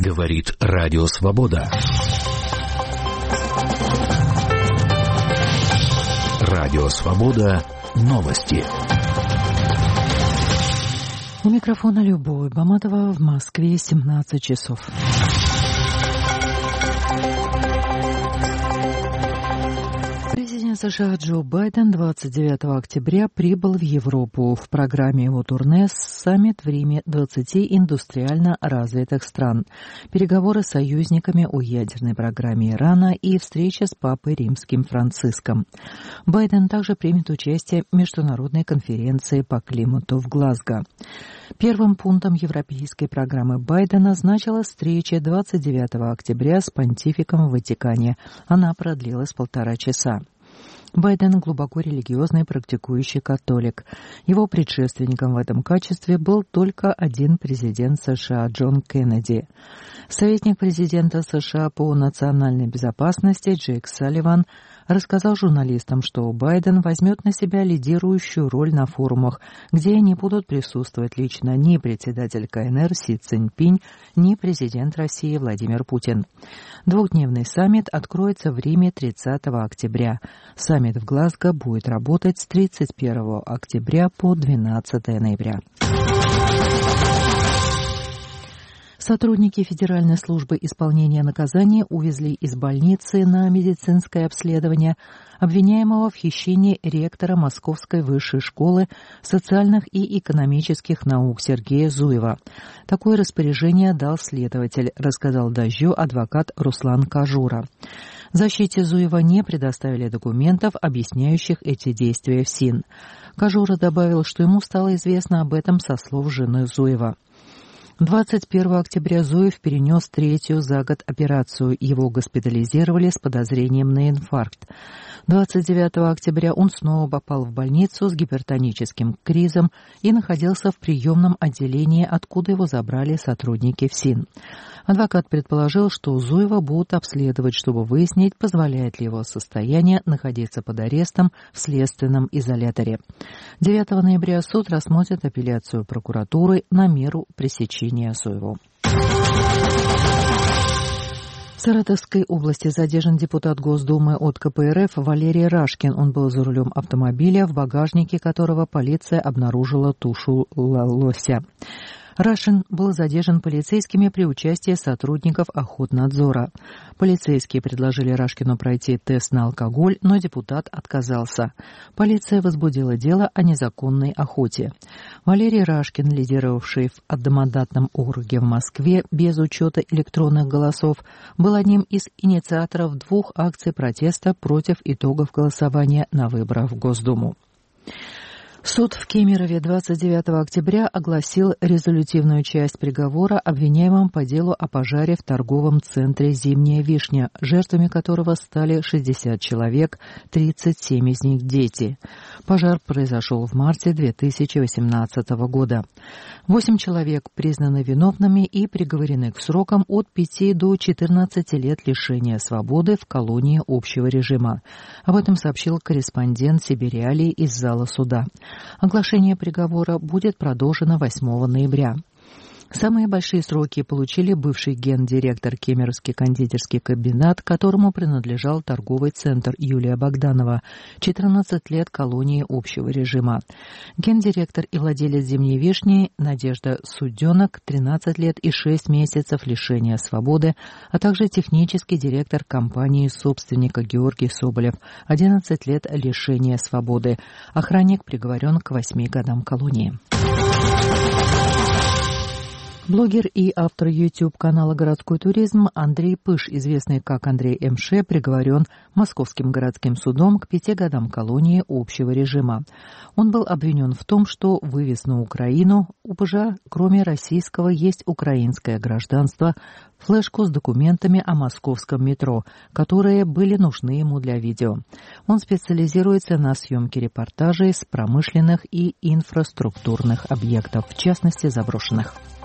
Говорит Радио Свобода. Радио Свобода. Новости. У микрофона Любовь Баматова, в Москве 17 часов. Президент США Джо Байден 29 октября прибыл в Европу. В программе его турне саммит в Риме 20 индустриально развитых стран, переговоры с союзниками о ядерной программе Ирана и встреча с папой римским Франциском. Байден также примет участие в международной конференции по климату в Глазго. Первым пунктом европейской программы Байдена значилась встреча 29 октября с понтификом в Ватикане. Она продлилась 1,5 часа. Байден глубоко религиозный практикующий католик. Его предшественником в этом качестве был только один президент США Джон Кеннеди. Советник президента США по национальной безопасности Джейк Салливан рассказал журналистам, что Байден возьмет на себя лидирующую роль на форумах, где не будут присутствовать лично ни председатель КНР Си Цзиньпинь, ни президент России Владимир Путин. Двухдневный саммит откроется в Риме 30 октября. Саммит в Глазго будет работать с 31 октября по 12 ноября. Сотрудники Федеральной службы исполнения наказания увезли из больницы на медицинское обследование обвиняемого в хищении ректора Московской высшей школы социальных и экономических наук Сергея Зуева. Такое распоряжение дал следователь, рассказал «Дождю» адвокат Руслан Кажура. Защите Зуева не предоставили документов, объясняющих эти действия в СИН. Кажура добавил, что ему стало известно об этом со слов жены Зуева. 21 октября Зуев перенес 3-ю за год операцию. Его госпитализировали с подозрением на инфаркт. 29 октября он снова попал в больницу с гипертоническим кризом и находился в приемном отделении, откуда его забрали сотрудники ФСИН. Адвокат предположил, что Зуева будут обследовать, чтобы выяснить, позволяет ли его состояние находиться под арестом в следственном изоляторе. 9 ноября суд рассмотрит апелляцию прокуратуры на меру пресечения Зуеву. В Саратовской области задержан депутат Госдумы от КПРФ Валерий Рашкин. Он был за рулем автомобиля, в багажнике которого полиция обнаружила тушу лося. Рашин был задержан полицейскими при участии сотрудников Охотнадзора. Полицейские предложили Рашкину пройти тест на алкоголь, но депутат отказался. Полиция возбудила дело о незаконной охоте. Валерий Рашкин, лидировавший в одномандатном округе в Москве без учета электронных голосов, был одним из инициаторов 2 акций протеста против итогов голосования на выборах в Госдуму. Суд в Кемерове 29 октября огласил резолютивную часть приговора обвиняемым по делу о пожаре в торговом центре «Зимняя вишня», жертвами которого стали 60 человек, 37 из них дети. Пожар произошел в марте 2018 года. 8 человек признаны виновными и приговорены к срокам от 5 до 14 лет лишения свободы в колонии общего режима. Об этом сообщил корреспондент Сибириалии из зала суда. Оглашение приговора будет продолжено 8 ноября. Самые большие сроки получили бывший гендиректор Кемеровский кондитерский комбинат, которому принадлежал торговый центр Юлия Богданова, 14 лет колонии общего режима. Гендиректор и владелец «Зимней вишни» Надежда Суденок, 13 лет и 6 месяцев лишения свободы, а также технический директор компании собственника Георгий Соболев, 11 лет лишения свободы. Охранник приговорен к 8 годам колонии. Блогер и автор YouTube-канала «Городской туризм» Андрей Пыж, известный как Андрей МШ, приговорен Московским городским судом к 5 годам колонии общего режима. Он был обвинен в том, что вывез на Украину, у Пыжа, кроме российского, есть украинское гражданство, флешку с документами о московском метро, которые были нужны ему для видео. Он специализируется на съемке репортажей с промышленных и инфраструктурных объектов, в частности заброшенных.